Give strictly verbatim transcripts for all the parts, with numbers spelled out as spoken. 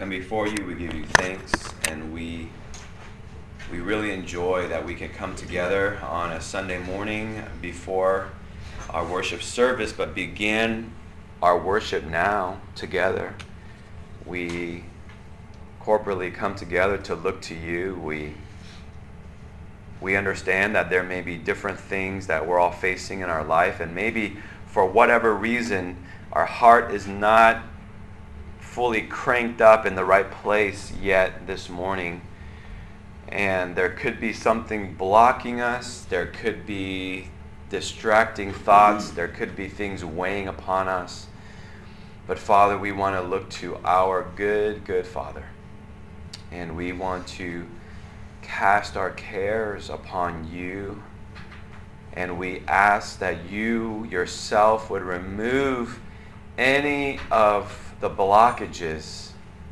come before you, we give you thanks, and we we really enjoy that we can come together on a Sunday morning before our worship service, but begin our worship now together. We corporately come together to look to you. We we understand that there may be different things that we're all facing in our life, and maybe for whatever reason our heart is not fully cranked up in the right place yet this morning. And there could be something blocking us. There could be distracting thoughts. There could be things weighing upon us. But Father, we want to look to our good, good Father. And we want to cast our cares upon you. And we ask that you yourself would remove any of the blockages,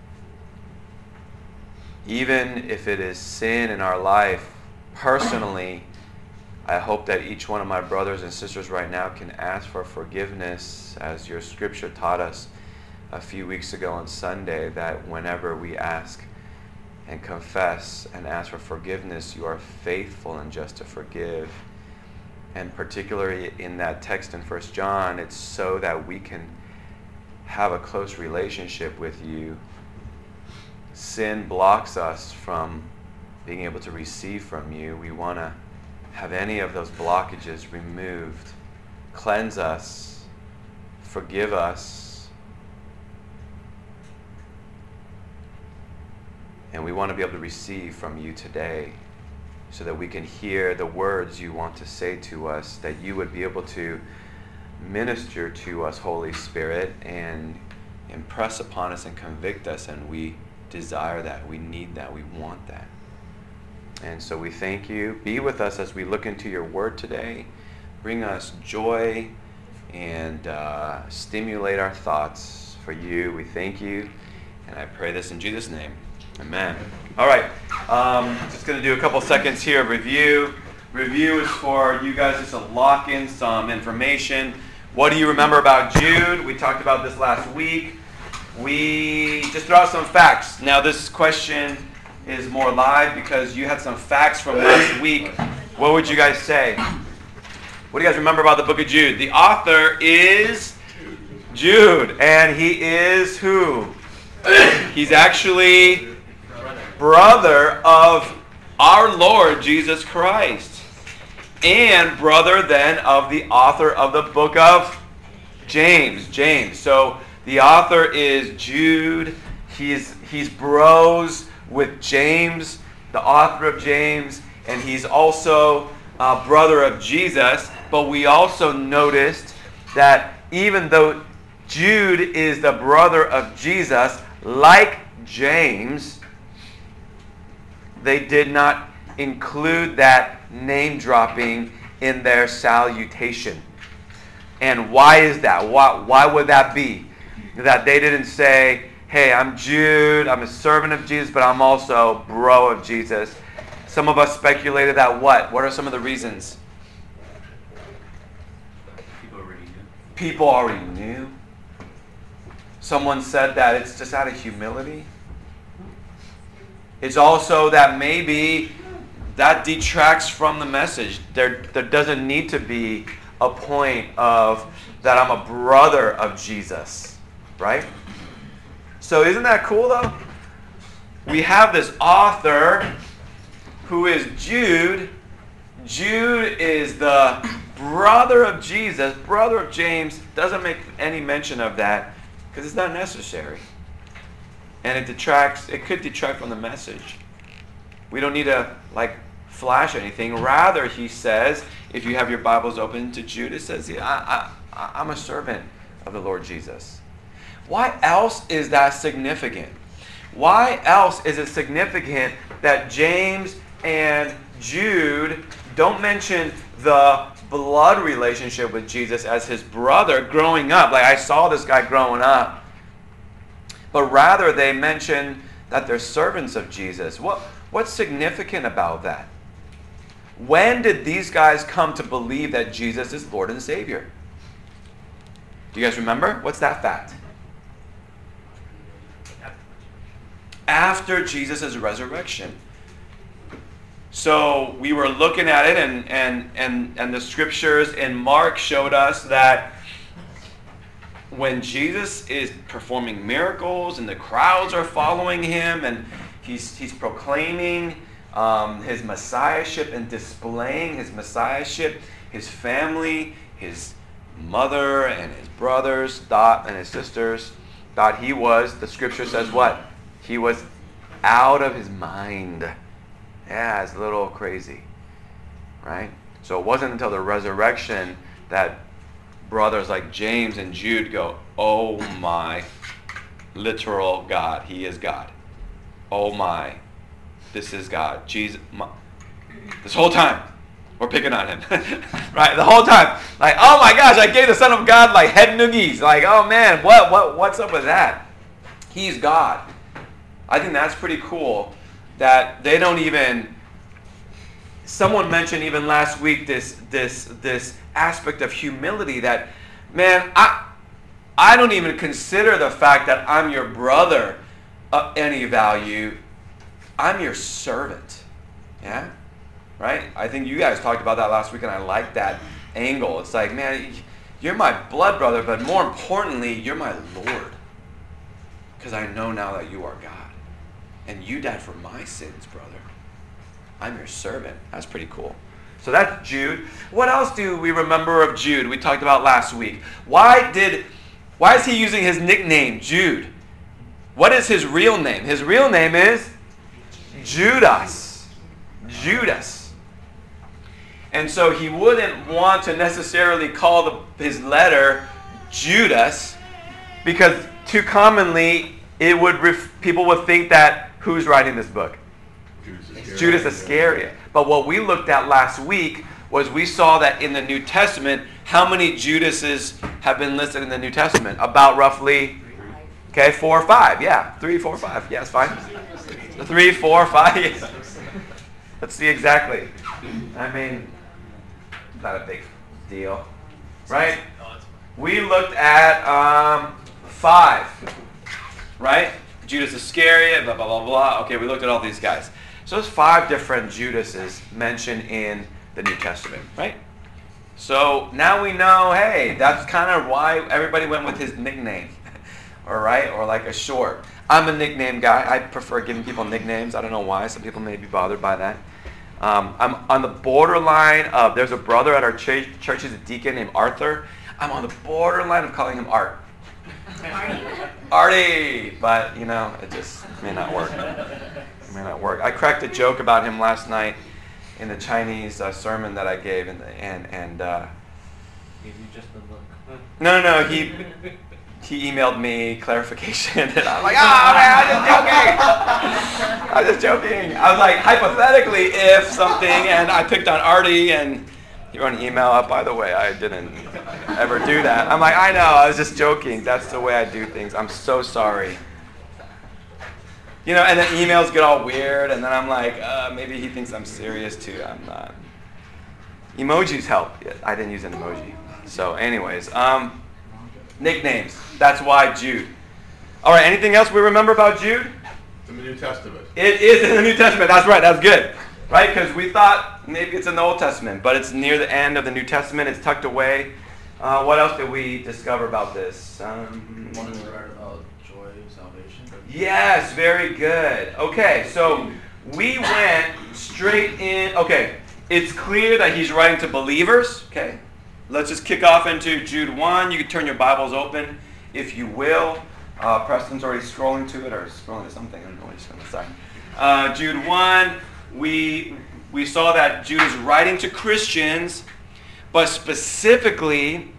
even if it is sin in our life. Personally, I hope that each one of my brothers and sisters right now can ask for forgiveness, as your scripture taught us a few weeks ago on Sunday, that whenever we ask and confess and ask for forgiveness, you are faithful and just to forgive. And particularly in that text in First John, it's so that we can have a close relationship with you. Sin blocks us from being able to receive from you. We want to have any of those blockages removed. Cleanse us. Forgive us. And we want to be able to receive from you today, so that we can hear the words you want to say to us, that you would be able to minister to us, Holy Spirit, and impress upon us and convict us. And we desire that. We need that. We want that. And so we thank you. Be with us as we look into your word today. Bring us joy and uh, stimulate our thoughts for you. We thank you. And I pray this in Jesus' name. Amen. All right. Um, just going to do a couple seconds here of review. Review is for you guys just to lock in some information. What do you remember about Jude? We talked about this last week. We just throw out some facts. Now this question is more live because you had some facts from last week. What would you guys say? What do you guys remember about the book of Jude? The author is Jude. And he is who? He's actually brother of our Lord Jesus Christ. And brother then of the author of the book of James. James. So the author is Jude. He's he's bros with James, the author of James, and he's also a brother of Jesus. But we also noticed that even though Jude is the brother of Jesus, like James, they did not include that name dropping in their salutation. And why is that? Why, why would that be? That they didn't say, hey, I'm Jude, I'm a servant of Jesus, but I'm also bro of Jesus. Some of us speculated that what? What are some of the reasons? People already knew. People already knew. Someone said that it's just out of humility. It's also that maybe that detracts from the message. There, there doesn't need to be a point of that I'm a brother of Jesus, right? So isn't that cool though? We have this author who is Jude. Jude is the brother of Jesus, brother of James. Doesn't make any mention of that because it's not necessary. And it detracts, it could detract from the message. We don't need to like flash anything. Rather, he says, if you have your Bibles open to Jude, it says, yeah, I, I, I'm a servant of the Lord Jesus. Why else is that significant? Why else is it significant that James and Jude don't mention the blood relationship with Jesus as his brother growing up? Like, I saw this guy growing up. But rather, they mention that they're servants of Jesus. What, what's significant about that? When did these guys come to believe that Jesus is Lord and Savior? Do you guys remember? What's that fact? after Jesus' resurrection. So we were looking at it, and, and, and, and the scriptures in Mark showed us that when Jesus is performing miracles and the crowds are following him and he's, he's proclaiming um, his messiahship and displaying his messiahship, his family, his mother and his brothers thought, and his sisters thought he was, the scripture says what? He was out of his mind. Yeah, it's a little crazy, right? So it wasn't until the resurrection that brothers like James and Jude go, oh my, literal God, he is God. Oh my, this is God. Jesus, my. This whole time, we're picking on him, right? The whole time, like, oh my gosh, I gave the Son of God like head noogies. Like, oh man, what, what, what's up with that? He's God. I think that's pretty cool. That they don't even, someone mentioned even last week this this this aspect of humility that, man, I I don't even consider the fact that I'm your brother of any value. I'm your servant. Yeah? Right? I think you guys talked about that last week, and I like that angle. It's like, man, you're my blood brother, but more importantly, you're my Lord. Because I know now that you are God. And you died for my sins, brother. I'm your servant. That's pretty cool. So that's Jude. What else do we remember of Jude? We talked about last week. Why did, why is he using his nickname, Jude? What is his real name? His real name is Judas. Judas. And so he wouldn't want to necessarily call the, his letter Judas, because too commonly it would ref, people would think that who's writing this book? Judas Iscariot. Judas Iscariot. But what we looked at last week was we saw that in the New Testament, how many Judases have been listed in the New Testament? About roughly, okay, four or five. Yeah, three, four, five. Yeah, it's fine. Three, four, five. Yeah. Let's see exactly. I mean, not a big deal, right? We looked at um, five, right? Judas Iscariot, blah, blah, blah, blah. Okay, we looked at all these guys. So there's five different Judases mentioned in the New Testament, right? So now we know, hey, that's kind of why everybody went with his nickname, all right? Or like a short. I'm a nickname guy. I prefer giving people nicknames. I don't know why. Some people may be bothered by that. Um, I'm on the borderline of, there's a brother at our church, church is a deacon named Arthur. I'm on the borderline of calling him Art. Artie. Artie! But, you know, it just may not work. It may not work. I cracked a joke about him last night in the Chinese uh, sermon that I gave, and and, and uh, Gave you just a look. no, no, no, he he emailed me clarification, and I'm like, oh man, I'm just joking. I'm just joking. I was like, hypothetically, if something, and I picked on Artie, and he wrote an email up, by the way, I didn't ever do that. I'm like, I know, I was just joking. That's the way I do things. I'm so sorry. You know, and then emails get all weird, and then I'm like, uh, maybe he thinks I'm serious too. I'm not. Emojis help. Yeah, I didn't use an emoji. So anyways, um, nicknames. That's why Jude. All right, anything else we remember about Jude? It's in the New Testament. It is in the New Testament. That's right. That's good. Right? Because we thought maybe it's in the Old Testament, but it's near the end of the New Testament. It's tucked away. Uh, what else did we discover about this? Um, One of the right about joy of salvation. yes, very good. Okay, so we went straight in. Okay, it's clear that he's writing to believers. Okay, let's just kick off into Jude one. You can turn your Bibles open, if you will. Uh, Preston's already scrolling to it, or scrolling to something. I don't know what he's going to say. Uh, Jude one. We we saw that Jude is writing to Christians, but specifically,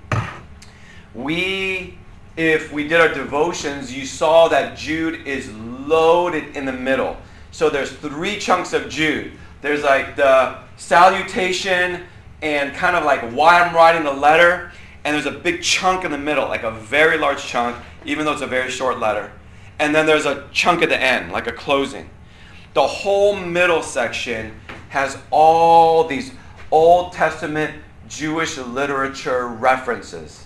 we, if we did our devotions, you saw that Jude is loaded in the middle. So there's three chunks of Jude. There's like the salutation and kind of like why I'm writing the letter, and there's a big chunk in the middle, like a very large chunk, even though it's a very short letter. And then there's a chunk at the end, like a closing. The whole middle section has all these Old Testament Jewish literature references,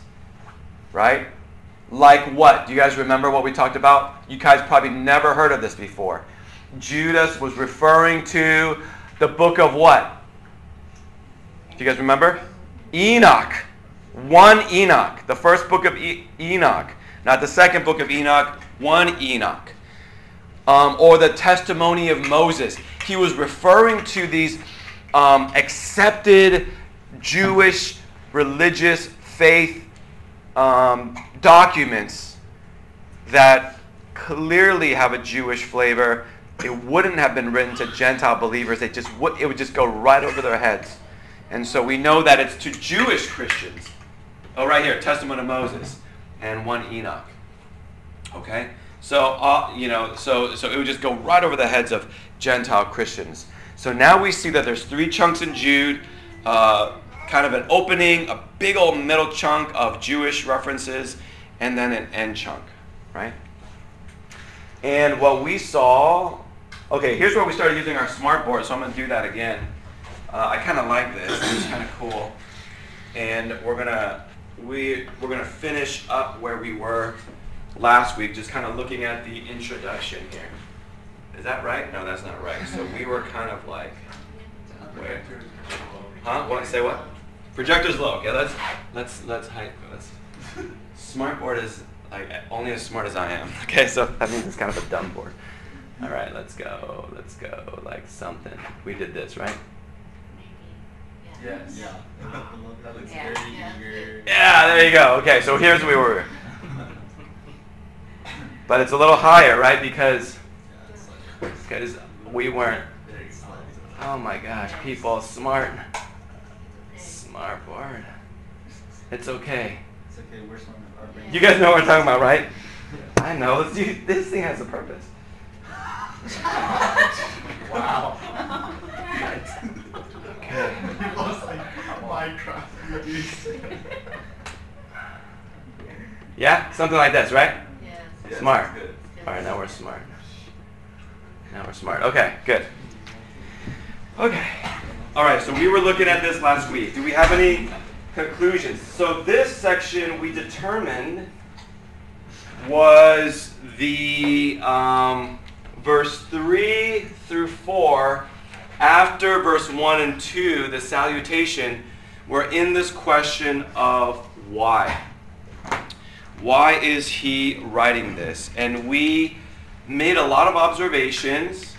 right? Like what? Do you guys remember what we talked about? You guys probably never heard of this before. Judas was referring to the book of what? Do you guys remember? Enoch. One Enoch. The first book of e- Enoch. Not the second book of Enoch. One Enoch. Um, or the testimony of Moses. He was referring to these um, accepted Jewish religious faith um, documents that clearly have a Jewish flavor. It wouldn't have been written to Gentile believers. It just would, it would just go right over their heads. And so we know that it's to Jewish Christians. Oh, right here, Testament of Moses and one Enoch. Okay? So, uh, you know, so so it would just go right over the heads of Gentile Christians. So now we see that there's three chunks in Jude, uh, kind of an opening, a big old middle chunk of Jewish references, and then an end chunk, right? And what we saw, okay, here's where we started using our smart board, so I'm going to do that again. Uh, I kind of like this. It's kind of cool. And we're gonna we we're gonna finish up where we were last week, just kind of looking at the introduction here. Is that right? No, that's not right. So we were kind of like, wait, huh? What? Say what? Projector's low. Okay, let's let's let's hide. Let's. Smartboard is like only as smart as I am. Okay, so that means it's kind of a dumb board. All right, let's go. Let's go. Like something. We did this, right? Yes. Yeah. That looks Yeah, very yeah. eager. Yeah, there you go. Okay, so here's where we were. But it's a little higher, right? Because because we weren't. Oh my gosh, people, smart, smart board. It's okay. It's okay. We're smart. Our brains. You guys know what we're talking about, right? I know. This, you, this thing has a purpose. Wow. Okay. It was like Minecraft movies. Yeah, something like this, right? Yes. Smart. That's good. All right, now we're smart. Now we're smart. Okay, good. Okay. All right, so we were looking at this last week. Do we have any conclusions? So this section we determined was the um, verse three through four. After verse one and two, the salutation, we're in this question of why. Why is he writing this? And we made a lot of observations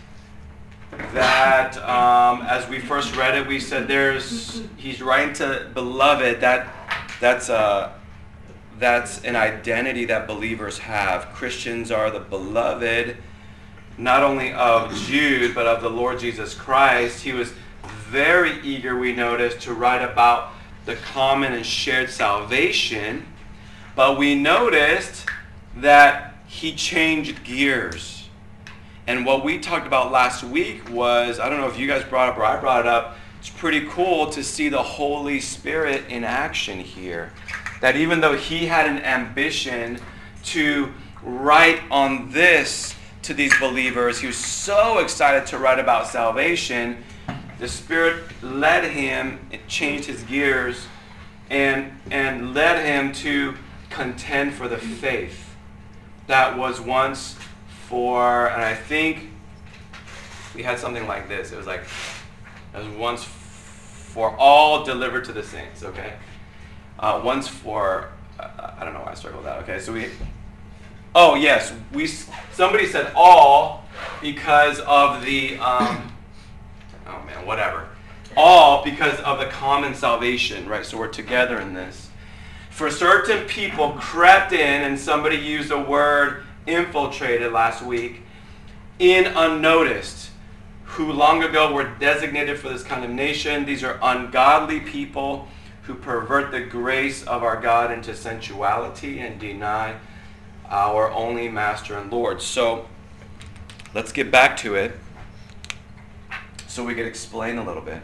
that um, as we first read it, we said there's he's writing to beloved. That that's a that's an identity that believers have. Christians are the beloved, not only of Jude, but of the Lord Jesus Christ. He was very eager, we noticed, to write about the common and shared salvation. But we noticed that he changed gears. And what we talked about last week was, I don't know if you guys brought it up or I brought it up, it's pretty cool to see the Holy Spirit in action here. That even though he had an ambition to write on this to these believers, he was so excited to write about salvation, the Spirit led him, it changed his gears, and and led him to contend for the faith that was once for, and I think we had something like this. It was like, it was once for all delivered to the saints, okay? Uh, once for, uh, I don't know why I circled that, okay? So we, oh yes, we, somebody said all because of the, um, oh man, whatever. All because of the common salvation, right? So we're together in this. For certain people crept in, and somebody used the word infiltrated last week, in unnoticed, who long ago were designated for this condemnation. These are ungodly people who pervert the grace of our God into sensuality and deny our only Master and Lord. So let's get back to it so we can explain a little bit.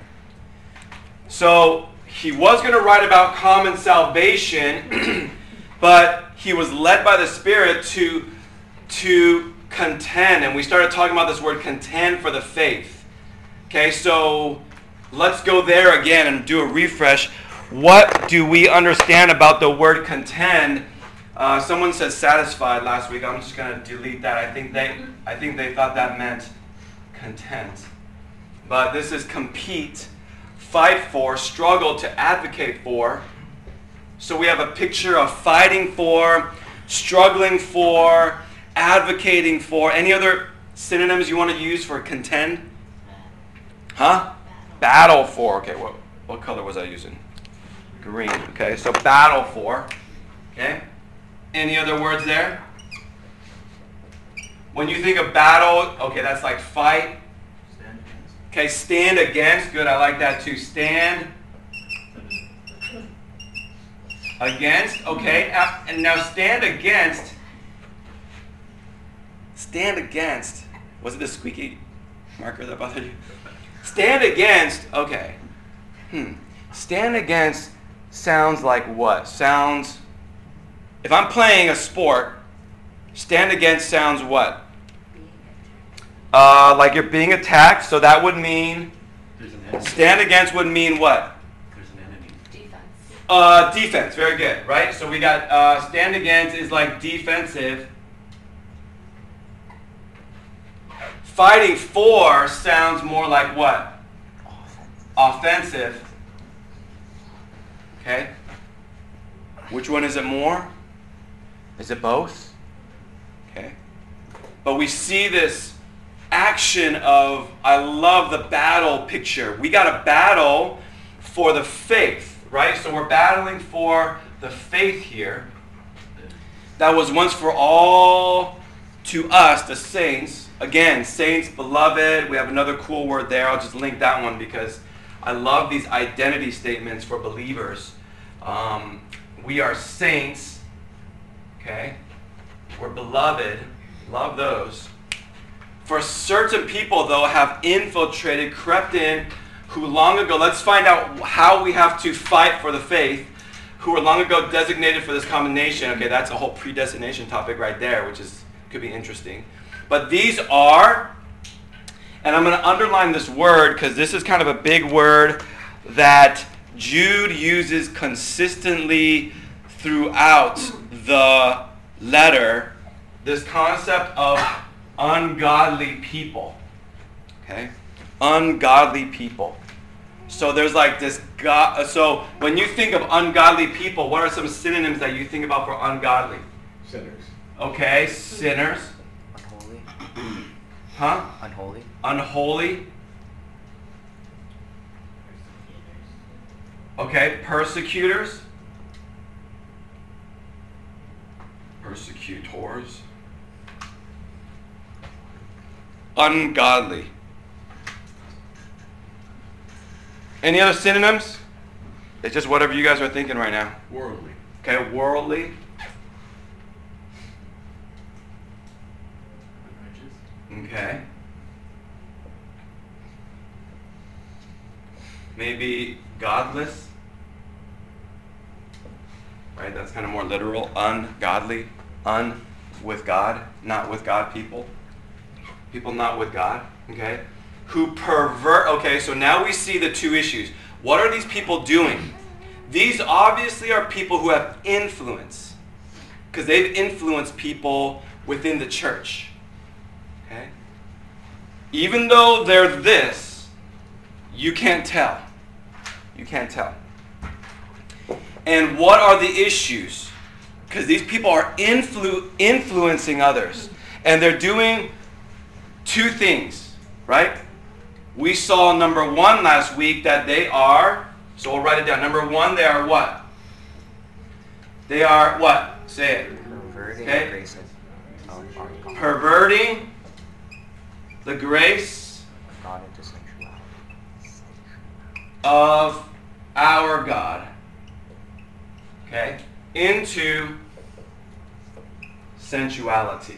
So he was going to write about common salvation, but he was led by the Spirit to, to contend. And we started talking about this word contend for the faith. Okay, so let's go there again and do a refresh. What do we understand about the word contend? Uh, someone said satisfied last week. I'm just going to delete that. I think they, I think they thought that meant content. But this is compete, fight for, struggle, to advocate for. So we have a picture of fighting for, struggling for, advocating for. Any other synonyms you want to use for contend? Huh? Battle for. Okay, what, what color was I using? Green. Okay, so battle for. Okay? Any other words there? When you think of battle, okay, that's like fight. Stand against. Okay, stand against. Good, I like that too. Stand against. Okay, and now stand against. Stand against. Was it the squeaky marker that bothered you? Stand against. Okay. Hmm. Stand against sounds like what? Sounds. If I'm playing a sport, stand against sounds what? Uh, like you're being attacked, so that would mean. There's an enemy. Stand against would mean what? There's an enemy. Defense. Uh, defense. Very good, right? So we got uh, stand against is like defensive. Fighting for sounds more like what? Offensive. Okay. Which one is it more? Is it both? Okay. But we see this action of, I love the battle picture. We got to battle for the faith, right? So we're battling for the faith here. That was once for all to us, the saints. Again, saints, beloved. We have another cool word there. I'll just link that one because I love these identity statements for believers. Um, we are saints. Okay? We're beloved. Love those. For certain people, though, have infiltrated, crept in, who long ago, let's find out how we have to fight for the faith, who were long ago designated for this combination. Okay, that's a whole predestination topic right there, which is could be interesting. But these are, and I'm going to underline this word because this is kind of a big word that Jude uses consistently throughout the letter, this concept of ungodly people. Okay? Ungodly people. So there's like this God. So when you think of ungodly people, what are some synonyms that you think about for ungodly? Sinners. Okay, sinners. Unholy. Huh? Unholy. Unholy. Okay, persecutors. Persecutors. Ungodly. Any other synonyms? It's just whatever you guys are thinking right now. Worldly. Okay, worldly. Unrighteous. Okay. Maybe godless. Right, that's kind of more literal. Ungodly. Un with God, not with God people. People not with God. Okay. Who pervert. Okay, so now we see the two issues. What are these people doing? These obviously are people who have influence, because they've influenced people within the church. Okay? Even though they're this, you can't tell. You can't tell. And what are the issues? Because these people are influ- influencing others. And they're doing two things, right? We saw number one last week that they are, so we'll write it down. Number one, they are what? They are what? Say it. Perverting Okay. the grace of, of our God. Perverting the grace of God into sensuality. of our God. Okay? Into sensuality.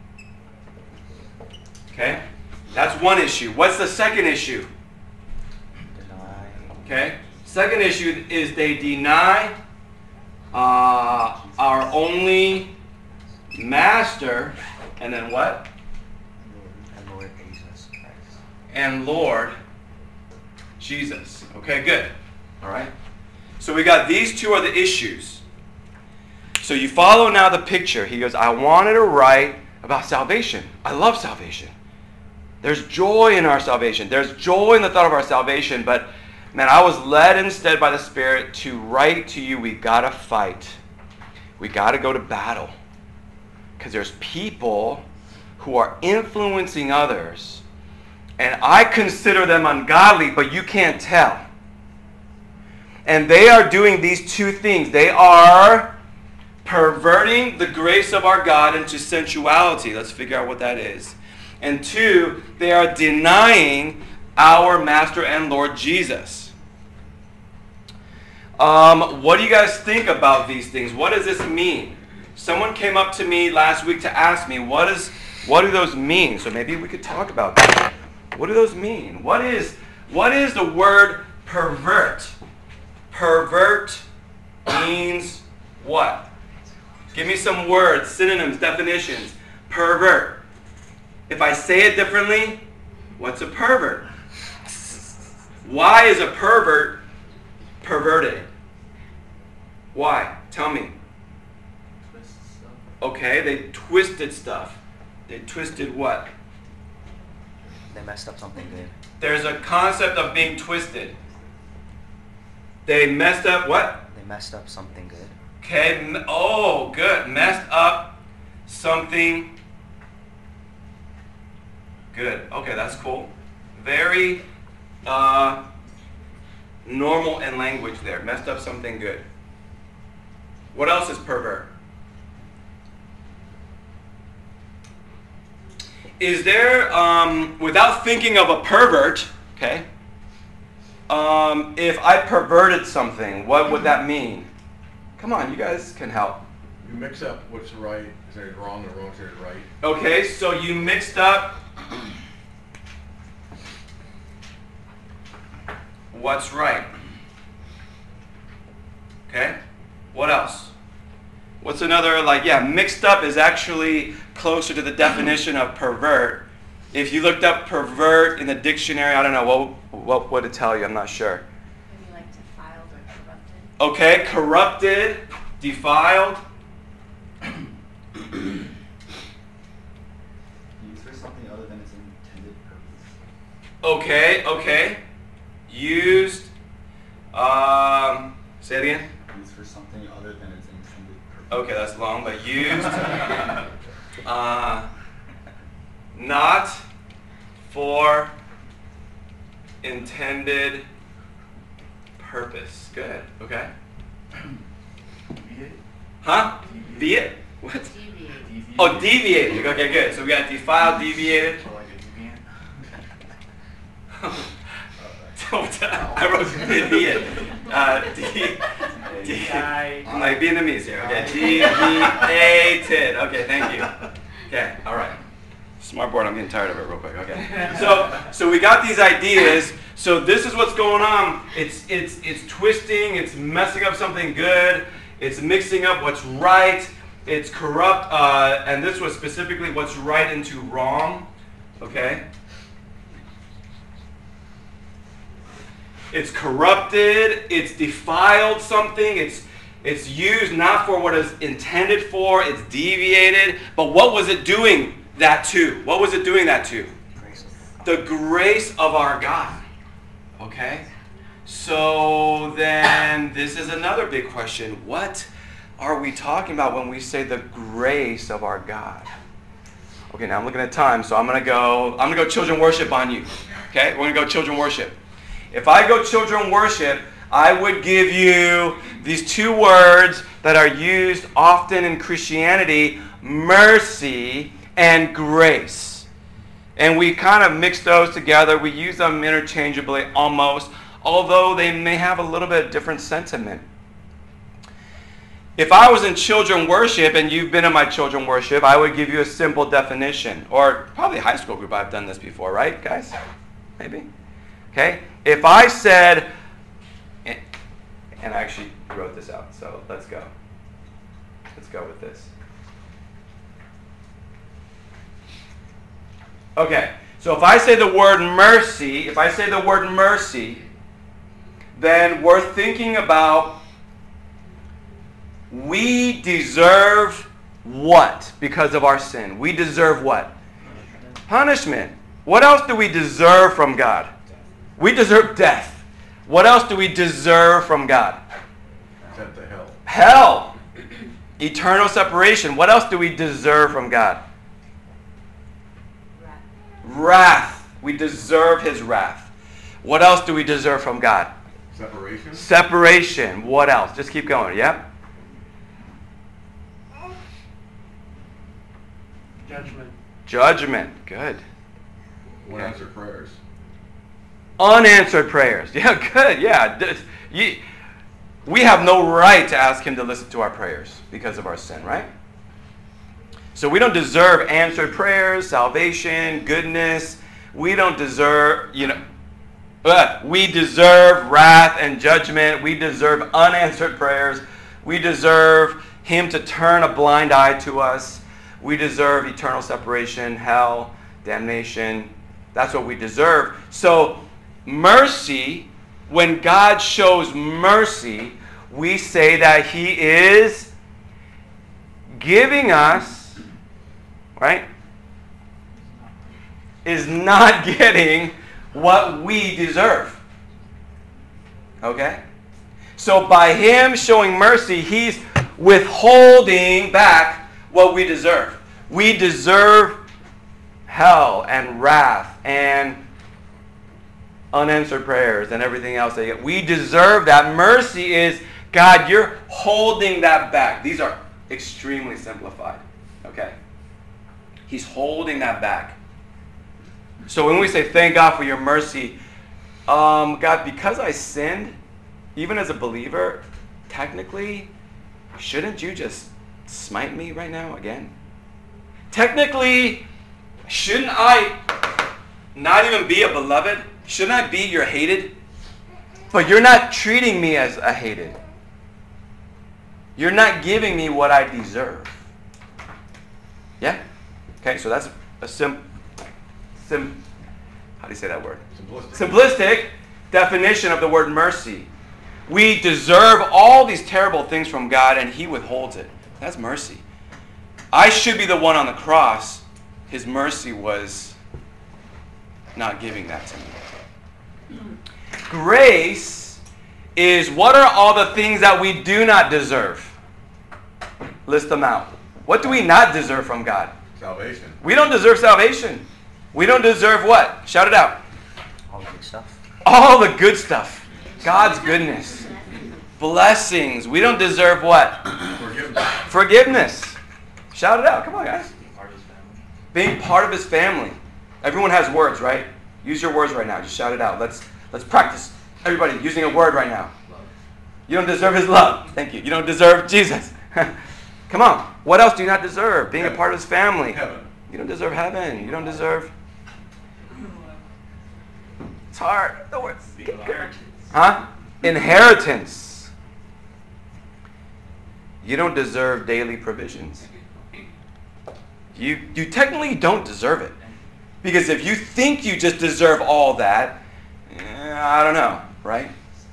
Okay? That's one issue. What's the second issue? Deny. Okay? Second issue is they deny uh, our only master, and then what? And Lord Jesus Christ. And Lord Jesus. Okay, good. All right. So we got these two are the issues. So you follow now the picture. He goes, I wanted to write about salvation. I love salvation. There's joy in our salvation. There's joy in the thought of our salvation. But, man, I was led instead by the Spirit to write to you, we got to fight. We got to go to battle. Because there's people who are influencing others. And I consider them ungodly, but you can't tell. And they are doing these two things. They are perverting the grace of our God into sensuality. Let's figure out what that is. And two, they are denying our Master and Lord Jesus. Um, what do you guys think about these things? What does this mean? Someone came up to me last week to ask me, what is, what do those mean? So maybe we could talk about that. What do those mean? What is, what is the word pervert? Pervert means what? Give me some words, synonyms, definitions. Pervert. If I say it differently, what's a pervert? Why is a pervert perverted? Why? Tell me. Okay, they twisted stuff. They twisted what? They messed up something good. There's a concept of being twisted. They messed up what? They messed up something good. Okay, oh, good. Messed up something good. Okay, that's cool. Very uh, normal in language there. Messed up something good. What else is pervert? Is there, um, without thinking of a pervert, okay, um, if I perverted something, what would that mean? Come on, you guys can help. You mix up what's right, is there wrong, and wrong is there right. Okay, so you mixed up what's right. Okay, what else? What's another, like, yeah, mixed up is actually closer to the definition of pervert. If you looked up pervert in the dictionary, I don't know, what, what would it tell you? I'm not sure. Maybe like defiled or corrupted. Okay, corrupted, defiled. Used for something other than its intended purpose. Okay, okay. Used, um, say it again. Used for something other than its intended purpose. Okay, that's long, but used. uh, not for intended purpose. Good, okay. Huh? Viet? What? Deviate. Oh, deviated. Okay, good. So we got defiled, deviated. Or like a deviant. I wrote deviant. Uh, D, D, I'm like Vietnamese here. Okay, deviated. Okay, thank you. Okay, all right. Smart board. I'm getting tired of it real quick. Okay. So, so we got these ideas. So this is what's going on. It's it's it's twisting. It's messing up something good. It's mixing up what's right. It's corrupt. Uh, and this was specifically what's right into wrong. Okay. It's corrupted, it's defiled something, it's it's used not for what it's intended for, it's deviated. But what was it doing that to? What was it doing that to? Grace of God. The grace of our God. Okay? So then this is another big question. What are we talking about when we say the grace of our God? Okay, now I'm looking at time, so I'm gonna go I'm gonna go children worship on you. Okay? We're gonna go children worship. If I go children worship, I would give you these two words that are used often in Christianity, mercy and grace. And we kind of mix those together. We use them interchangeably almost, although they may have a little bit different sentiment. If I was in children worship and you've been in my children worship, I would give you a simple definition. Or probably high school group, I've done this before, right, guys? Maybe. Okay? If I said, and I actually wrote this out, so let's go. Let's go with this. Okay, so if I say the word mercy, if I say the word mercy, then we're thinking about we deserve what because of our sin? We deserve what? Punishment. What else do we deserve from God? We deserve death. What else do we deserve from God? Sent to hell. Hell. Eternal separation. What else do we deserve from God? Wrath. Wrath. We deserve his wrath. What else do we deserve from God? Separation. Separation. What else? Just keep going. Yep. Judgment. Judgment. Good. Unanswered prayers. Unanswered prayers. Yeah, good. Yeah. D- You, we have no right to ask him to listen to our prayers because of our sin, right? So we don't deserve answered prayers, salvation, goodness. We don't deserve, you know, but we deserve wrath and judgment. We deserve unanswered prayers. We deserve him to turn a blind eye to us. We deserve eternal separation, hell, damnation. That's what we deserve. So mercy, when God shows mercy, we say that he is giving us, right, is not getting what we deserve. Okay? So by him showing mercy, he's withholding back what we deserve. We deserve hell and wrath and unanswered prayers and everything else that you get. We deserve that. Mercy is, God, you're holding that back. These are extremely simplified. Okay? He's holding that back. So when we say, thank God for your mercy, um, God, because I sinned, even as a believer, technically, shouldn't you just smite me right now again? Technically, shouldn't I not even be a beloved? Shouldn't I be your hated? But you're not treating me as a hated. You're not giving me what I deserve. Yeah? Okay, so that's a sim, sim, how do you say that word? Simplistic. Simplistic definition of the word mercy. We deserve all these terrible things from God, and he withholds it. That's mercy. I should be the one on the cross. His mercy was not giving that to me. Grace is, what are all the things that we do not deserve? List them out. What do we not deserve from God? Salvation. We don't deserve salvation. We don't deserve what? Shout it out. All the good stuff. All the good stuff. God's goodness. Blessings. We don't deserve what? Forgiveness. Forgiveness. Shout it out. Come on, guys. Part of his family. Being part of his family. Everyone has words, right? Use your words right now. Just shout it out. Let's let's practice. Everybody using a word right now. Love. You don't deserve his love. Thank you. You don't deserve Jesus. Come on. What else do you not deserve? Being a part of his family. Heaven. You don't deserve heaven. You don't deserve... It's hard. The words. Huh? Inheritance. You don't deserve daily provisions. You, you technically don't deserve it. Because if you think you just deserve all that, eh, I don't know, right?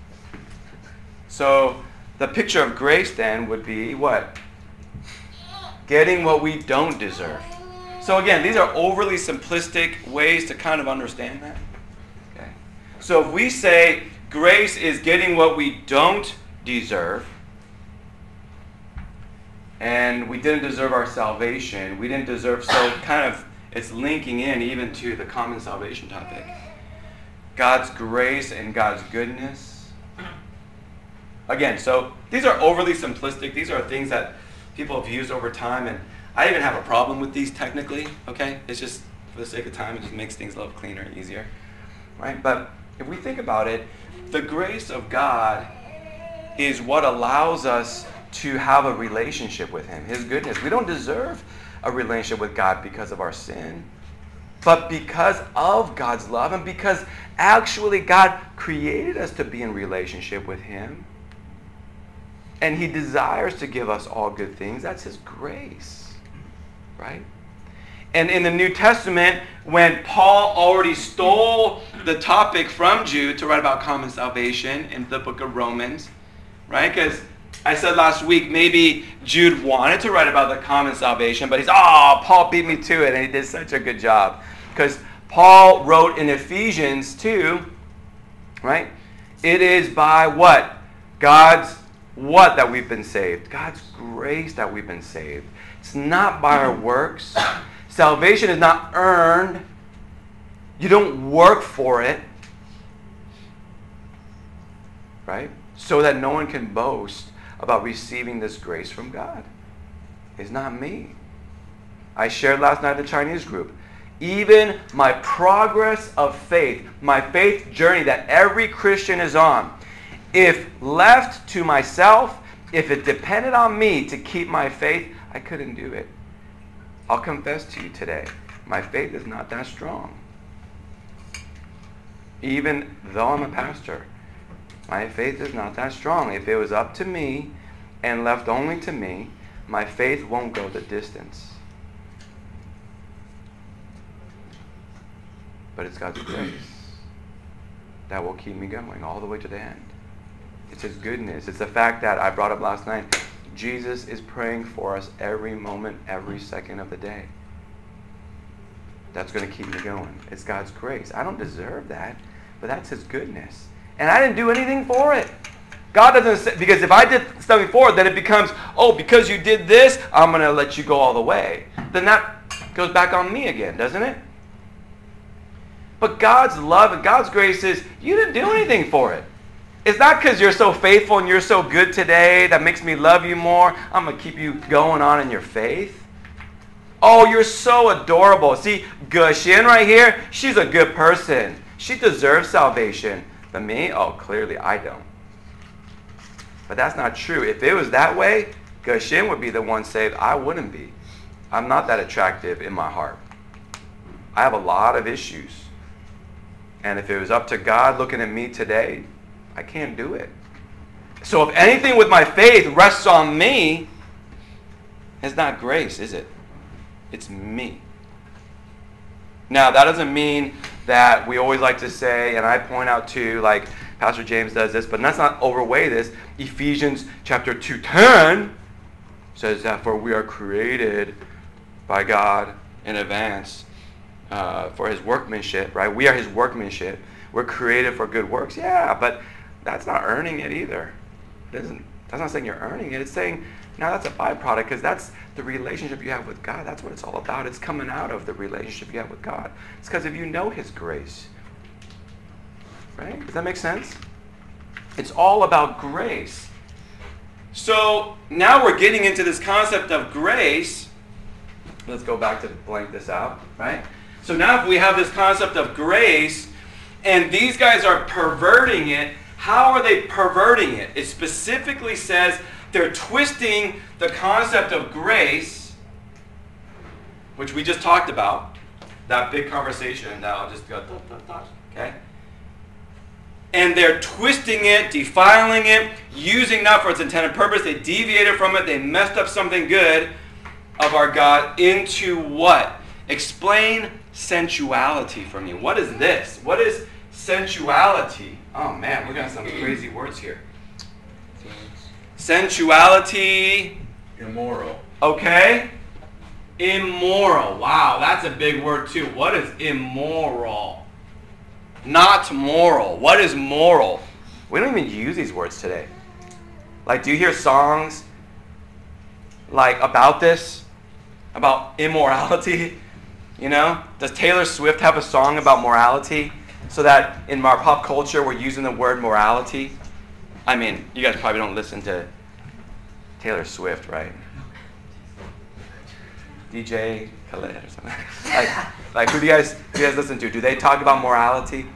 So the picture of grace then would be what? Getting what we don't deserve. So again, these are overly simplistic ways to kind of understand that. Okay. So if we say grace is getting what we don't deserve, and we didn't deserve our salvation, we didn't deserve, so kind of it's linking in even to the common salvation topic. God's grace and God's goodness. Again, so these are overly simplistic. These are things that people have used over time, and I even have a problem with these technically, okay? It's just, for the sake of time, it just makes things a little cleaner and easier, right? But if we think about it, the grace of God is what allows us to have a relationship with him, his goodness. We don't deserve a relationship with God because of our sin, but because of God's love and because actually God created us to be in relationship with him. And he desires to give us all good things. That's his grace, right? And in the New Testament, when Paul already stole the topic from Jude to write about common salvation in the book of Romans, right? Because I said last week, maybe Jude wanted to write about the common salvation, but he's, oh, Paul beat me to it, and he did such a good job. Because Paul wrote in Ephesians two, right? It is by what? God's what that we've been saved? God's grace that we've been saved. It's not by our works. Salvation is not earned. You don't work for it. Right? So that no one can boast about receiving this grace from God. It's not me. I shared last night in the Chinese group. Even my progress of faith, my faith journey that every Christian is on, if left to myself, if it depended on me to keep my faith, I couldn't do it. I'll confess to you today, my faith is not that strong. Even though I'm a pastor, my faith is not that strong. If it was up to me and left only to me, my faith won't go the distance. But it's God's grace that will keep me going all the way to the end. It's His goodness. It's the fact that I brought up last night. Jesus is praying for us every moment, every second of the day. That's going to keep me going. It's God's grace. I don't deserve that, but that's His goodness. And I didn't do anything for it. God doesn't say, because if I did something for it, then it becomes, oh, because you did this, I'm going to let you go all the way. Then that goes back on me again, doesn't it? But God's love and God's grace is, you didn't do anything for it. It's not because you're so faithful and you're so good today that makes me love you more. I'm going to keep you going on in your faith. Oh, you're so adorable. See, Ge-shin right here, she's a good person. She deserves salvation. But me, oh, clearly I don't. But that's not true. If it was that way, Ge-shin would be the one saved. I wouldn't be. I'm not that attractive in my heart. I have a lot of issues. And if it was up to God looking at me today, I can't do it. So if anything with my faith rests on me, it's not grace, is it? It's me. Now, that doesn't mean that we always like to say, and I point out too, like Pastor James does this, but let's not overweigh this. Ephesians chapter two ten says that for we are created by God in advance uh, for His workmanship, right? We are His workmanship. We're created for good works. Yeah, but that's not earning it either. It isn't, that's not saying you're earning it. It's saying, now that's a byproduct because that's the relationship you have with God. That's what it's all about. It's coming out of the relationship you have with God. It's because if you know His grace. Right? Does that make sense? It's all about grace. So now we're getting into this concept of grace. Let's go back to blank this out. Right? So now if we have this concept of grace, and these guys are perverting it, how are they perverting it? It specifically says they're twisting the concept of grace, which we just talked about, that big conversation that I'll just go, dot, dot, dot, okay? And they're twisting it, defiling it, using that for its intended purpose. They deviated from it. They messed up something good of our God into what? Explain sensuality for me. What is this? What is sensuality? Oh man, we're getting some crazy words here. Sensuality. Immoral. Okay. Immoral. Wow, that's a big word too. What is immoral? Not moral. What is moral? We don't even use these words today. Like, do you hear songs like about this? About immorality? You know? Does Taylor Swift have a song about morality? So that in our pop culture we're using the word morality? I mean, you guys probably don't listen to Taylor Swift, right? D J Khaled or something. like, like who do you guys who do you guys listen to? Do they talk about morality?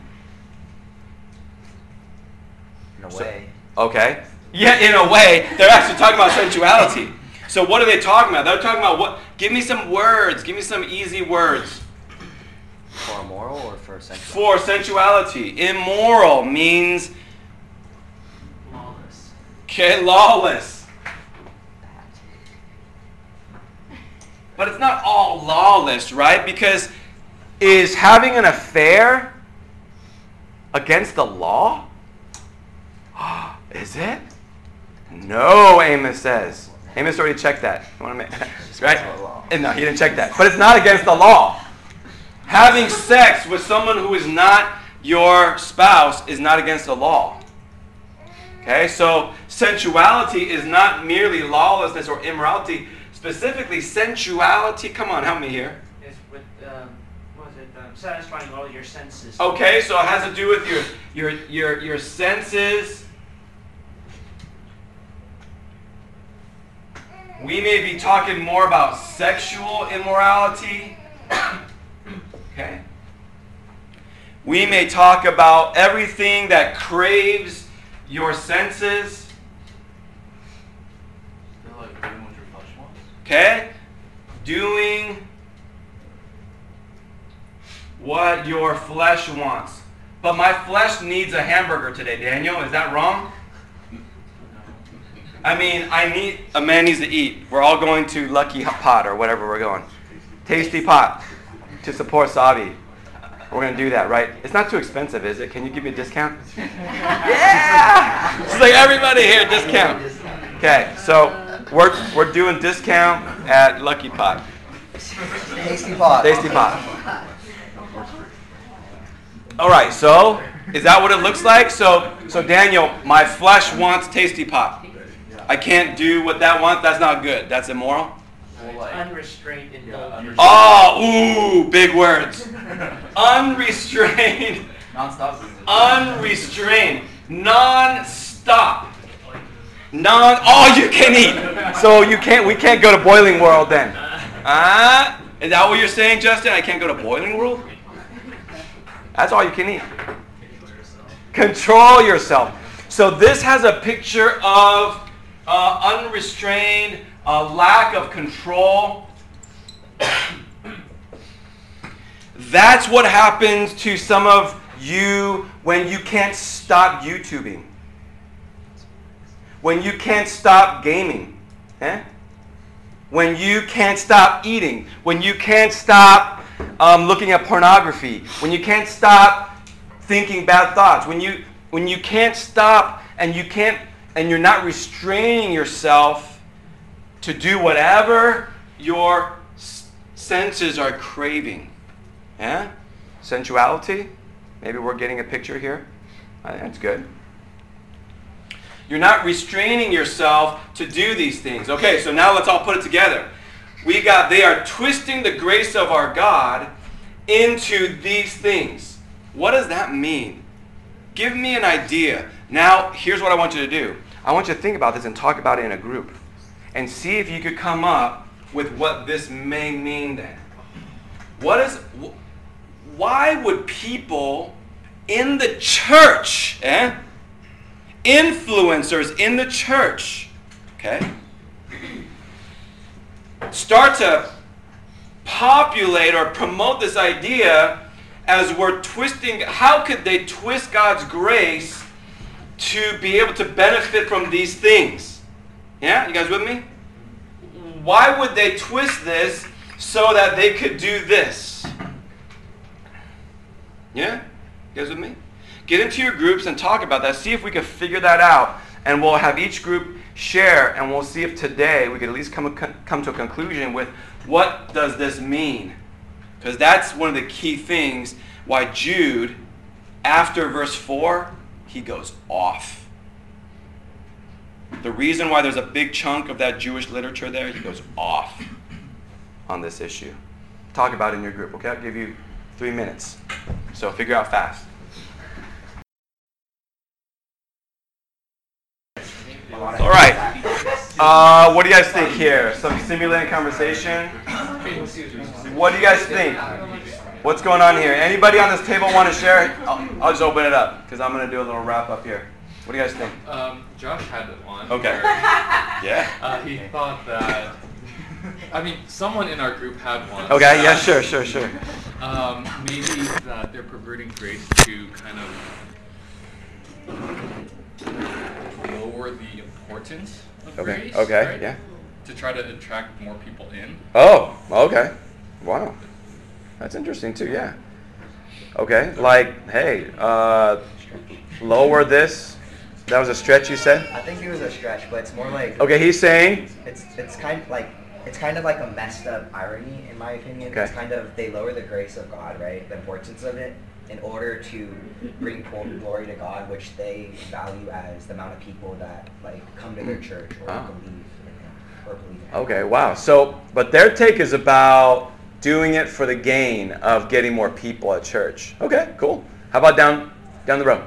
In a So- way. Okay. Yeah, in a way, they're actually talking about sensuality. So what are they talking about? They're talking about what? Give me some words. Give me some easy words. For moral or for sexual? For sensuality. Immoral means, Lawless. okay, lawless. But it's not all lawless, right? Because Is having an affair against the law? Is it? No, Amos says. Amos already checked that. You want to make, right? And no, he didn't check that. But it's not against the law. Having sex with someone who is not your spouse is not against the law. Okay, so sensuality is not merely lawlessness or immorality. Specifically, sensuality, come on, help me here. It's with, um, what was it, um, satisfying all your senses. Okay, so it has to do with your, your, your, your senses. We may be talking more about sexual immorality. Okay. We may talk about everything that craves your senses. They're like doing what your flesh wants. Okay? Doing what your flesh wants. But my flesh needs a hamburger today, Daniel. Is that wrong? I mean, I need, a man needs to eat. We're all going to Lucky Pot or whatever we're going. Tasty Pot to support Sabi. We're going to do that, right? It's not too expensive, is it? Can you give me a discount? Yeah! It's like everybody here, discount. Okay, so we're, we're doing discount at Lucky Pot. Tasty pot. Tasty Pot. All right, so is that what it looks like? So, so Daniel, my flesh wants Tasty Pot. I can't do what that wants. That's not good. That's immoral. Unrestrained indulgence. Oh, ooh, big words. Unrestrained. Non-stop. Unrestrained. Non-stop. Non. Oh, you can eat. So you can't. We can't go to Boiling World then. Ah, uh, is that what you're saying, Justin? I can't go to Boiling World. That's all you can eat. Control yourself. So this has a picture of uh, unrestrained, a lack of control. That's what happens to some of you when you can't stop YouTubing. When you can't stop gaming. Eh? When you can't stop eating. When you can't stop um, looking at pornography. When you can't stop thinking bad thoughts. When you when you can't stop and you can't and you're not restraining yourself to do whatever your s- senses are craving. Yeah? Sensuality. Maybe we're getting a picture here. I think that's good. You're not restraining yourself to do these things. Okay, so now let's all put it together. We got, they are twisting the grace of our God into these things. What does that mean? Give me an idea. Now, here's what I want you to do. I want you to think about this and talk about it in a group. And see if you could come up with what this may mean then. What is, why would people in the church, eh? Influencers in the church, okay, start to populate or promote this idea as we're twisting? How could they twist God's grace to be able to benefit from these things? Yeah, you guys with me? Why would they twist this so that they could do this? Yeah? You guys with me? Get into your groups and talk about that. See if we can figure that out. And we'll have each group share, and we'll see if today we could at least come, come to a conclusion with what does this mean? Because that's one of the key things why Jude, after verse four, he goes off. The reason why there's a big chunk of that Jewish literature there, he goes off on this issue. Talk about it in your group, okay? I'll give you three minutes. So figure out fast. All right. Uh, what do you guys think here? Some simulated conversation? What do you guys think? What's going on here? Anybody on this table want to share? I'll, I'll just open it up because I'm going to do a little wrap up here. What do you guys think? Um, Josh had one. Okay. Where, Yeah. uh, he thought that, I mean, someone in our group had one. Okay, yeah, that, sure, sure, sure. Um, maybe that they're perverting grace to kind of lower the importance of Okay, grace. okay, right? yeah. To try to attract more people in. Oh, okay. Wow. That's interesting too, yeah. Okay, like, hey, uh, lower this. That was a stretch you said? I think it was a stretch, but it's more like Okay, he's saying, it's it's kind of like it's kind of like a messed up irony, in my opinion. Okay. It's kind of, they lower the grace of God, right? The importance of it, in order to bring glory to God, which they value as the amount of people that like come to their church or Oh. believe in Him or believe in Him. Okay, wow. So, but their take is about doing it for the gain of getting more people at church. Okay, cool. How about down down the road?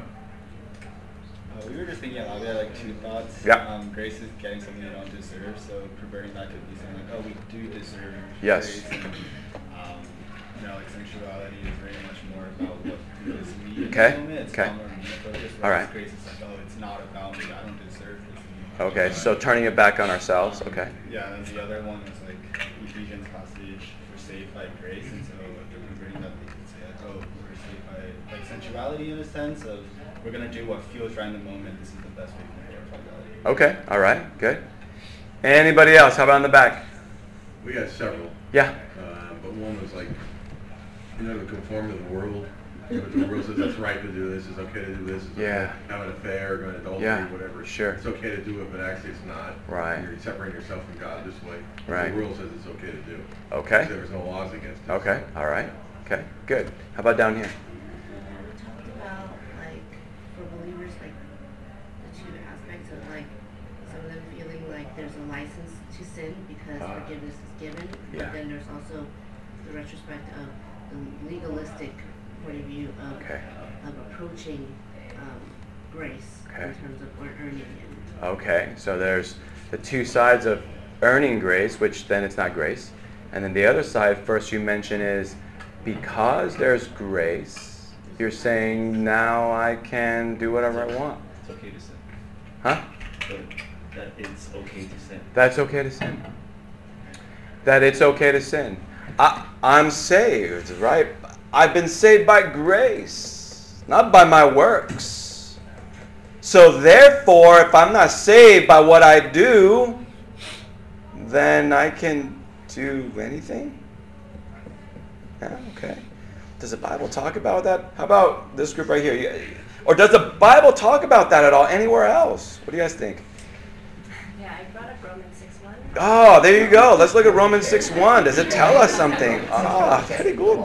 Uh, we were just thinking about, we had like two thoughts. Yeah. Um, grace is getting something you don't deserve, so reverting back to be saying like, oh, we do deserve Yes. grace. And, um, you know, like sensuality is very much more about what we just need Okay, in the moment. It's okay. not more me focused. All right. Grace is like, oh, it's not about me. I don't deserve this. Okay, so turning it back on ourselves. Okay. Yeah, and then the other one was like Ephesians passage, we're saved by grace, and so if they're converting that, they can say like, oh, we're saved by like sensuality in a sense of we're gonna do what feels right in the moment. This is the best way to glorify God. Okay, all right, good. Anybody else? How about in the back? We got several. Yeah. Uh, but one was like, you know, to conform to the world. You know, the world says that's right to do this, it's okay to do this, it's Yeah. okay to have an affair, go to adultery, Yeah, whatever. sure. It's okay to do it, but actually it's not. Right. You're separating yourself from God this way. Right. The world says it's okay to do. Okay. There's no laws against it. Okay, all right. Okay, good. How about down here? We talked about, like, for believers, like, the two aspects of, like, some of them feeling like there's a license to sin because Ah. forgiveness is given. Yeah. But then there's also the retrospect of the legalistic point of view of, Okay. of approaching um, grace Okay. in terms of we're earning it. Okay, so there's the two sides of earning grace, which then it's not grace. And then the other side, first you mention, is because there's grace, you're saying now I can do whatever I want. It's okay to sin. Huh? But that it's okay to sin. That's okay to sin. That it's okay to sin. I, I'm saved, right? I've been saved by grace, not by my works. So therefore, if I'm not saved by what I do, then I can do anything? Yeah, okay. Does the Bible talk about that? How about this group right here? Or does the Bible talk about that at all anywhere else? What do you guys think? Yeah, I brought up Romans six one. Oh, there you go. Let's look at Romans six one. Does it tell us something? Ah, very good.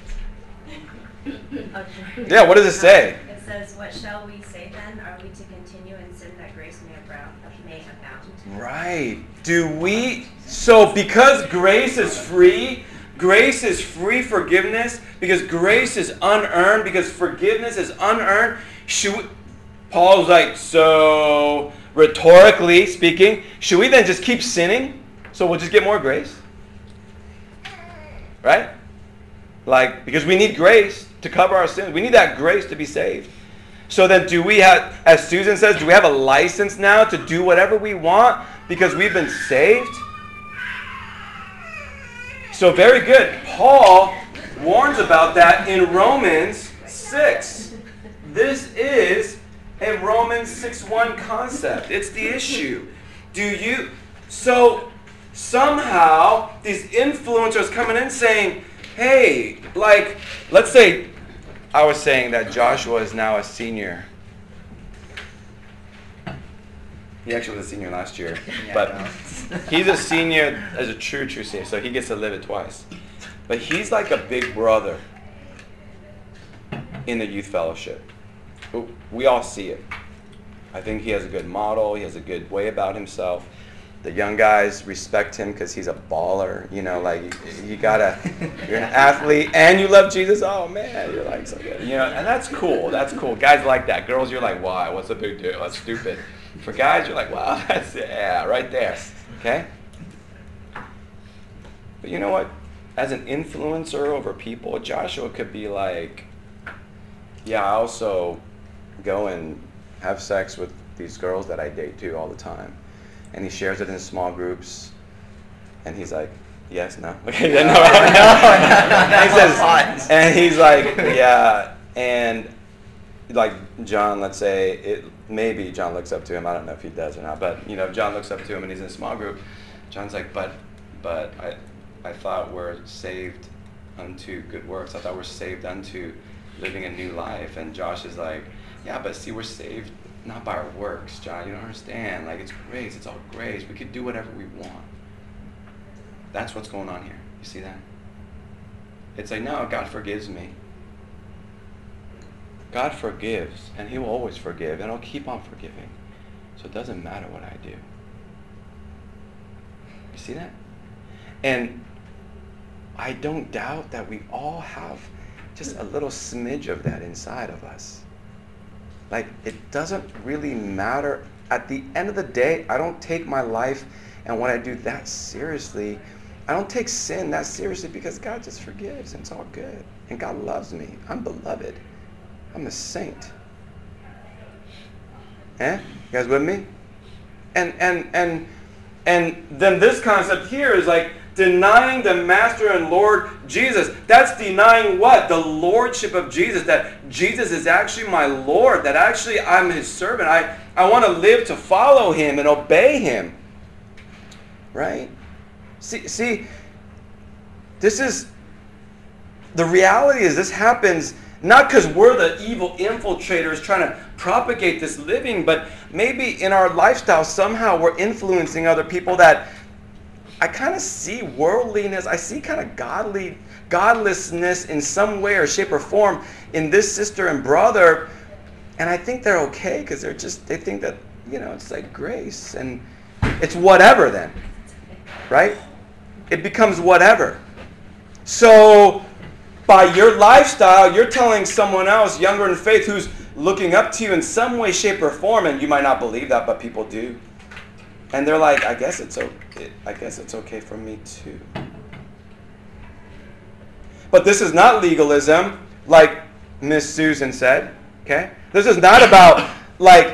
Okay. Yeah, what does it say? It says, "What shall we say then? Are we to continue in sin that grace may abound?" May abound? Right. Do we... So because grace is free, grace is free forgiveness, because grace is unearned, because forgiveness is unearned, should we, Paul's like, so rhetorically speaking, should we then just keep sinning so we'll just get more grace? Right? Like, because we need grace to cover our sins. We need that grace to be saved. So then do we have, as Susan says, do we have a license now to do whatever we want because we've been saved? So very good. Paul warns about that in Romans six. This is a Romans six one concept. It's the issue. Do you... So somehow these influencers coming in saying, hey, like, let's say I was saying that Joshua is now a senior. He actually was a senior last year, Yeah, but no. he's a senior as a true, true senior, so he gets to live it twice. But he's like a big brother in the youth fellowship. We all see it. I think he has a good model. He has a good way about himself. The young guys respect him because he's a baller. You know, like you, you gotta, you're an athlete and you love Jesus. Oh man, you're like so good. You know, and that's cool. That's cool. Guys like that. Girls, you're like, why? What's the big deal? That's stupid. For guys, you're like, wow, that's yeah, right there. Okay. But you know what? As an influencer over people, Joshua could be like, yeah, I also go and have sex with these girls that I date too all the time. And he shares it in small groups. And he's like, yes, no. Okay, no, no, no, no. He says, and he's like, yeah. And like John, let's say, it maybe John looks up to him. I don't know if he does or not. But, you know, if John looks up to him and he's in a small group, John's like, but, but I, I thought we're saved unto good works. I thought we're saved unto living a new life. And Josh is like, yeah, but see, we're saved not by our works, John. You don't understand. Like, it's grace. It's all grace. We could do whatever we want. That's what's going on here. You see that? It's like, no, God forgives me. God forgives, and he will always forgive, and I'll keep on forgiving. So it doesn't matter what I do. You see that? And I don't doubt that we all have just a little smidge of that inside of us. Like, it doesn't really matter. At the end of the day, I don't take my life and what I do that seriously. I don't take sin that seriously because God just forgives and it's all good. And God loves me. I'm beloved. I'm a saint. Eh? You guys with me? And and and and then this concept here is like denying the Master and Lord Jesus. That's denying what? The lordship of Jesus. That Jesus is actually my Lord. That actually I'm his servant. I, I want to live to follow him and obey him. Right? See, see, this is, the reality is this happens not because we're the evil infiltrators trying to propagate this living, but maybe in our lifestyle somehow we're influencing other people that I kind of see worldliness, I see kind of godly, godlessness in some way or shape or form in this sister and brother, and I think they're okay because they're just, they think that, you know, it's like grace, and it's whatever then, right? It becomes whatever. So by your lifestyle, you're telling someone else, younger in faith, who's looking up to you in some way, shape, or form, and you might not believe that, but people do. And they're like, I guess it's okay. I guess it's okay for me too. But this is not legalism, like Miss Susan said. Okay, this is not about like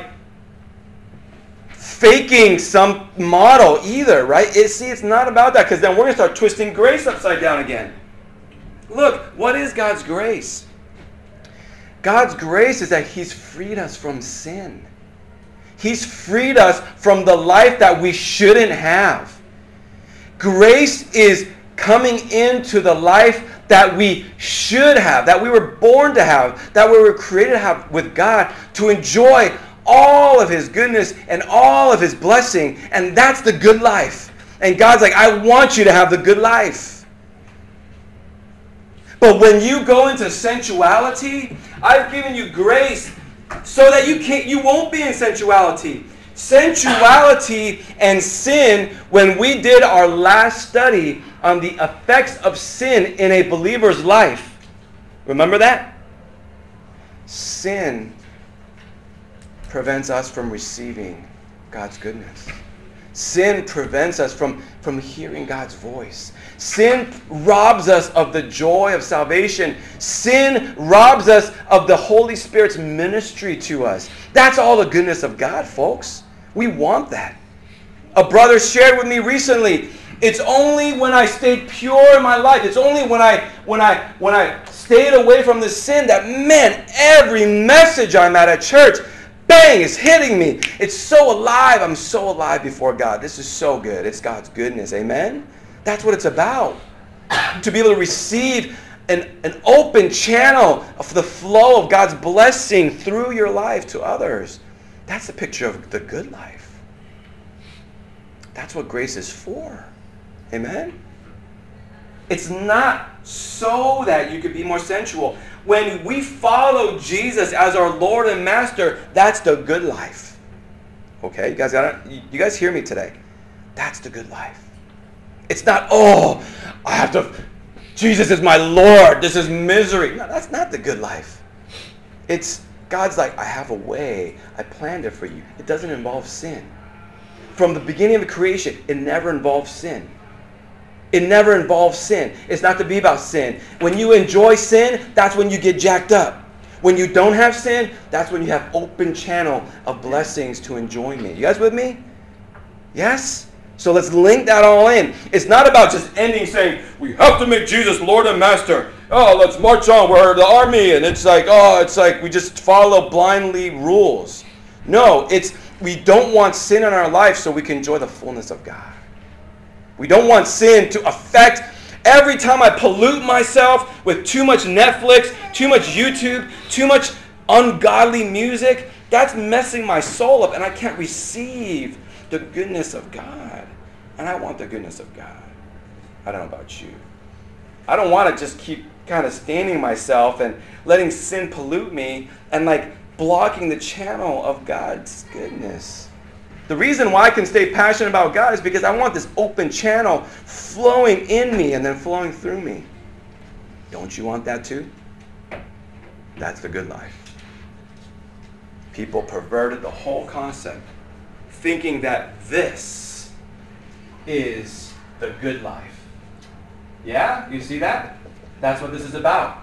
faking some model either, right? It, see, it's not about that, because then we're gonna start twisting grace upside down again. Look, what is God's grace? God's grace is that he's freed us from sin. He's freed us from the life that we shouldn't have. Grace is coming into the life that we should have, that we were born to have, that we were created to have with God, to enjoy all of his goodness and all of his blessing. And that's the good life. And God's like, I want you to have the good life. But when you go into sensuality, I've given you grace so that you can't, you won't be in sensuality. Sensuality and sin, when we did our last study on the effects of sin in a believer's life, remember that? Sin prevents us from receiving God's goodness. Sin prevents us from, from hearing God's voice. Sin robs us of the joy of salvation. Sin robs us of the Holy Spirit's ministry to us. That's all the goodness of God, folks. We want that. A brother shared with me recently, it's only when I stayed pure in my life, it's only when I when I when I stayed away from the sin that, man, every message I'm at at church, bang, it's hitting me. It's so alive. I'm so alive before God. This is so good. It's God's goodness. Amen? That's what it's about. To be able to receive an, an open channel of the flow of God's blessing through your life to others. That's the picture of the good life. That's what grace is for. Amen? It's not so that you could be more sensual. When we follow Jesus as our Lord and Master, that's the good life. Okay, you guys got it? You guys hear me today? That's the good life. It's not, oh, I have to, Jesus is my Lord. This is misery. No, that's not the good life. It's, God's like, I have a way. I planned it for you. It doesn't involve sin. From the beginning of the creation, it never involves sin. It never involves sin. It's not to be about sin. When you enjoy sin, that's when you get jacked up. When you don't have sin, that's when you have open channel of blessings to enjoyment. You guys with me? Yes? So let's link that all in. It's not about just ending saying, we have to make Jesus Lord and Master. Oh, let's march on. We're the army. And it's like, oh, it's like we just follow blindly rules. No, it's we don't want sin in our life so we can enjoy the fullness of God. We don't want sin to affect. Every time I pollute myself with too much Netflix, too much YouTube, too much ungodly music, that's messing my soul up and I can't receive the goodness of God. And I want the goodness of God. I don't know about you. I don't want to just keep kind of staining myself and letting sin pollute me and like blocking the channel of God's goodness. The reason why I can stay passionate about God is because I want this open channel flowing in me and then flowing through me. Don't you want that too? That's the good life. People perverted the whole concept, thinking that this is the good life. Yeah? You see that? That's what this is about.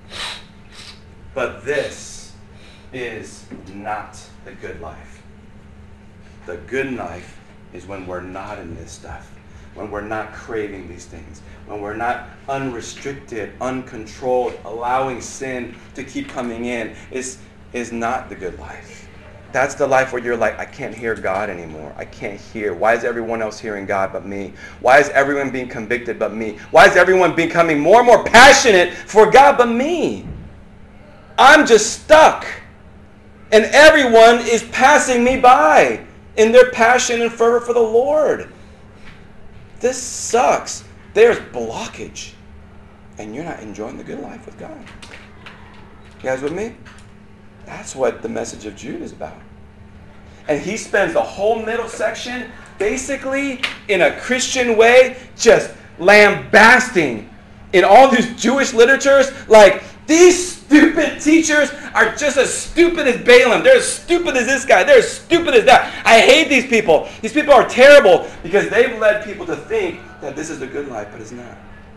But this is not the good life. The good life is when we're not in this stuff, when we're not craving these things, when we're not unrestricted, uncontrolled, allowing sin to keep coming in, is, is not the good life. That's the life where you're like, I can't hear God anymore. I can't hear. Why is everyone else hearing God but me? Why is everyone being convicted but me? Why is everyone becoming more and more passionate for God but me? I'm just stuck. And everyone is passing me by in their passion and fervor for the Lord. This sucks. There's blockage. And you're not enjoying the good life with God. You guys with me? That's what the message of Jude is about. And he spends the whole middle section basically in a Christian way just lambasting in all these Jewish literatures like these stupid teachers are just as stupid as Balaam. They're as stupid as this guy. They're as stupid as that. I hate these people. These people are terrible because they've led people to think that this is the good life, but it's not.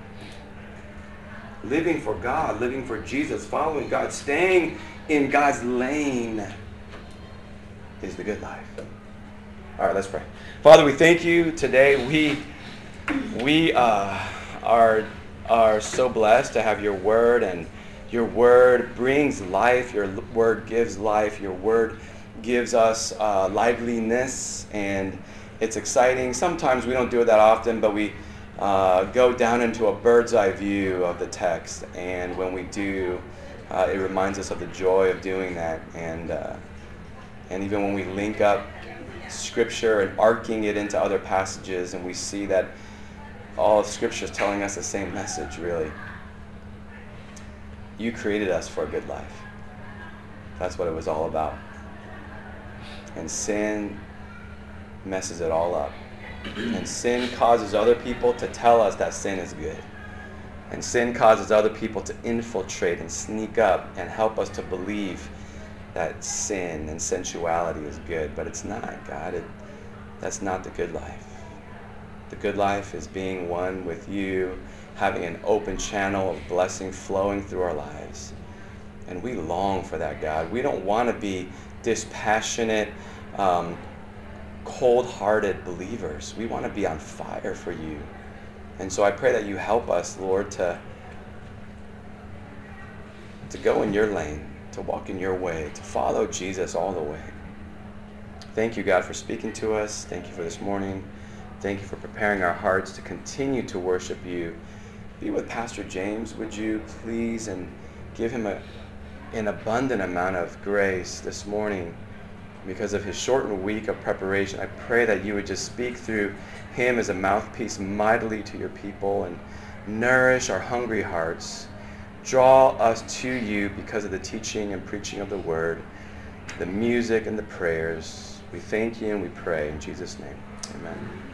Living for God, living for Jesus, following God, staying in God's lane is the good life. All right, let's pray. Father, we thank you today. We we uh, are are so blessed to have your word, and your word brings life. Your word gives life. Your word gives us uh, liveliness, and it's exciting. Sometimes we don't do it that often, but we uh, go down into a bird's eye view of the text, and when we do, Uh, it reminds us of the joy of doing that, and uh, and even when we link up Scripture and arcing it into other passages, and we see that all of Scripture is telling us the same message, really. You created us for a good life. That's what it was all about. And sin messes it all up. And sin causes other people to tell us that sin is good. And sin causes other people to infiltrate and sneak up and help us to believe that sin and sensuality is good. But it's not, God. It, that's not the good life. The good life is being one with you, having an open channel of blessing flowing through our lives. And we long for that, God. We don't want to be dispassionate, um, cold-hearted believers. We want to be on fire for you. And so I pray that you help us, Lord, to, to go in your lane, to walk in your way, to follow Jesus all the way. Thank you, God, for speaking to us. Thank you for this morning. Thank you for preparing our hearts to continue to worship you. Be with Pastor James, would you please, and give him a, an abundant amount of grace this morning because of his shortened week of preparation. I pray that you would just speak through him as a mouthpiece mightily to your people and nourish our hungry hearts. Draw us to you because of the teaching and preaching of the word, the music and the prayers. We thank you and we pray in Jesus' name. Amen.